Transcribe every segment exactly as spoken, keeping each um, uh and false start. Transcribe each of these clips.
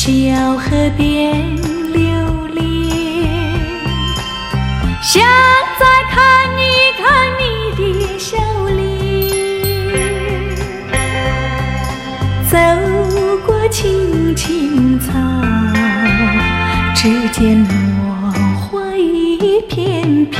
小河边流连，想再看一看你的笑脸。走过青青草，只见落花一片片。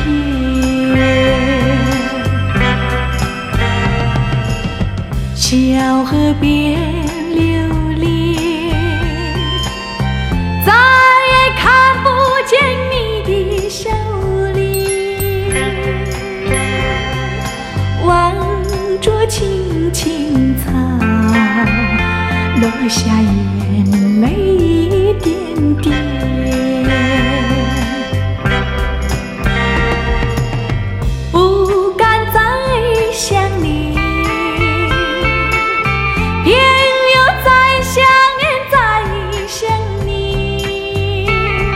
小河边流连，再也看不见你的笑脸。望着青青草，落下眼泪一点点。不敢再想你，偏又再想念再想你。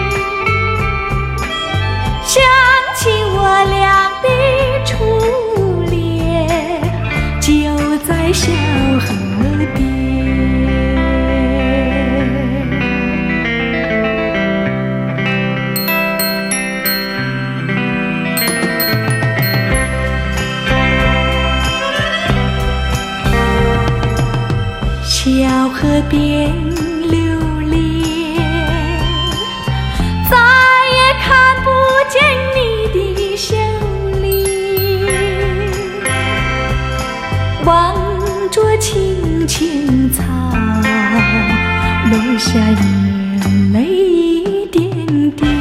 想起我俩的初恋，就在小河边。小河边流连，再也看不见你的笑脸。望着青青草，落下眼泪一点点。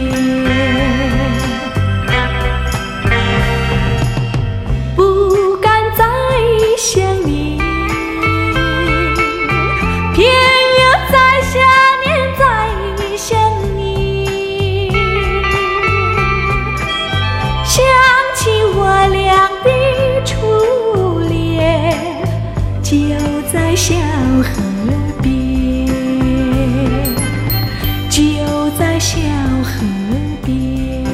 不敢再想你，偏又再想念再想你。想起我俩的初恋，就在小河边，就在小河边。